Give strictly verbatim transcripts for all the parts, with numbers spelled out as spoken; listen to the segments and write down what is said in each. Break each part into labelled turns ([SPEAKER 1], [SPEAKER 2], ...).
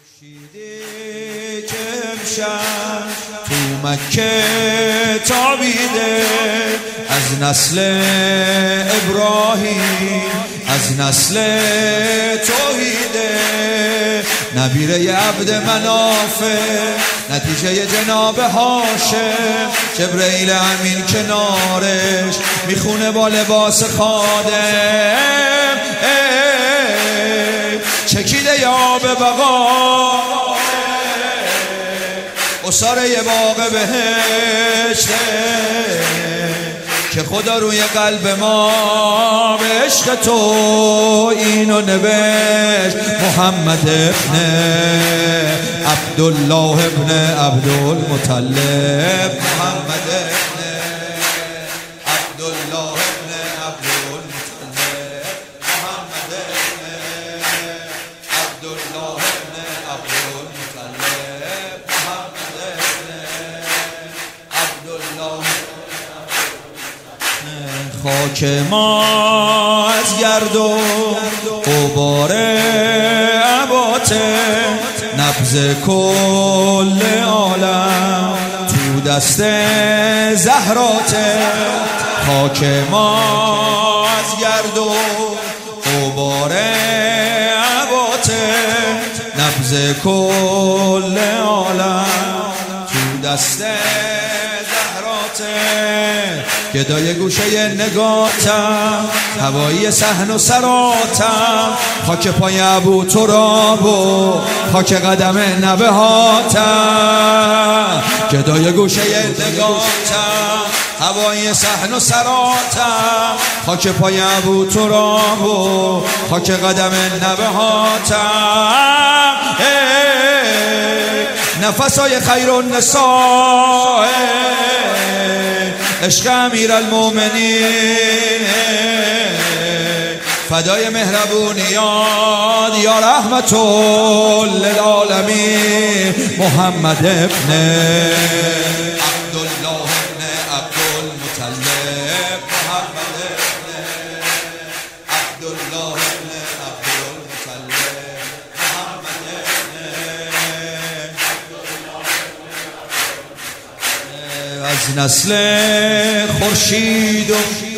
[SPEAKER 1] خورشیدی که امشب تو مکه تابیده، از نسل ابراهیم از نسل توحیده، نبیره عبد منافع نتیجه جناب هاشم، جبرئیل امین کنارش میخونه با لباس خادم، چکیده یا به بقا اصاره باغ بهشته، که خدا روی قلب ما به عشق تو اینو نوشت. محمد ابن عبدالله ابن عبدالمطلب، محمد ابن عبدالله ابن عبدالمطلب، محمد ابن عبدالله ابن عبدالمطلب، محمد ابن عبدالله. خاک ما از گرد و غبار عباته، نبض کل عالم تو دست زهراته. خاک ما از گرد و غبار عباته، نبض کل عالم تو دست گدای گوشه نگاتم، هوایی صحن و سراتم، خاک پای ابو تراب و خاک قدم نبهاتم. گدای گوشه نگاتم، هوایی صحن و سراتم، خاک پای ابو تراب و خاک قدم نبهاتم. نفسای خیر النساء عشق امیر المومنین، فدای مهربونیات یا رحمت للعالمین. محمد ابن عبدالله ابن عبدالمطلب، محمد ابن عبدالله ابن عبدالمطلب، محمد ابن از نسل خورشید و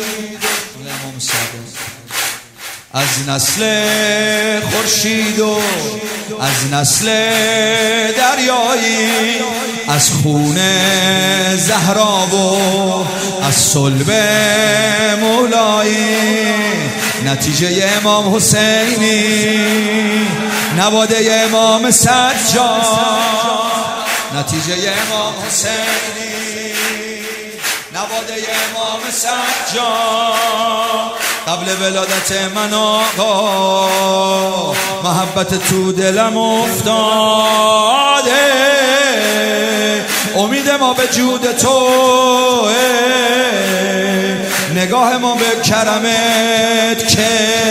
[SPEAKER 1] از نسل خورشید و از نسل دریایی، از خون زهرا و از صلب مولایی، نتیجه امام حسینی نواده امام سجاد، نتیجه امام حسینی نواده امام سجاد. قبل ولادت من آقا محبت تو دلم افتاده، امید ما به جود تو، نگاه ما به کرمت که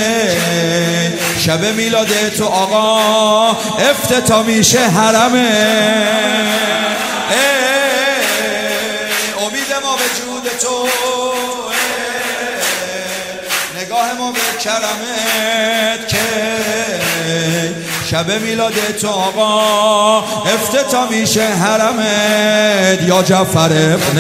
[SPEAKER 1] شب میلاد تو آقا افتتاح میشه حرمه. امید ما به جود تو، نگاه ما به کرمت که شب میلاد تو آقا افتتاح میشه حرمت. یا جعفر ابن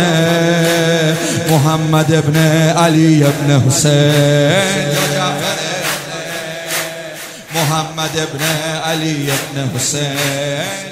[SPEAKER 1] محمد ابن علی ابن حسین، یا جعفر ابن محمد ابن علی ابن حسین،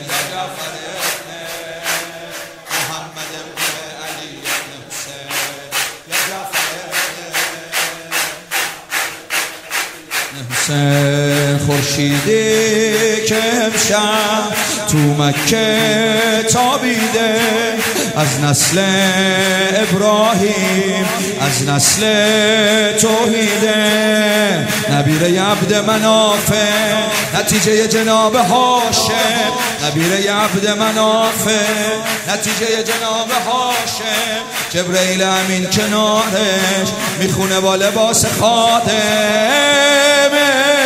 [SPEAKER 1] خورشیدی که امشب تو مکه تابیده، از نسل ابراهیم از نسل توحیده، نبیره عبد منافع نتیجه جناب هاشم، نبیره عبد منافع نتیجه جناب هاشم، جبرئیل امین کنارش میخونه با لباس خادم،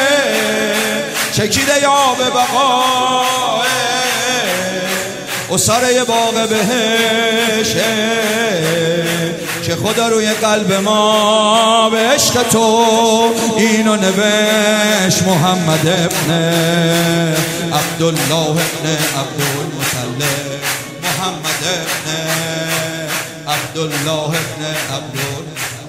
[SPEAKER 1] چکیده یا به بقا اصاره باغ بهشه، که خدا روی قلب ما به عشق تو اینو نوشت. محمد ابن عبدالله ابن عبدالمطلب، محمد ابن عبدالله ابن عبدالمطلب.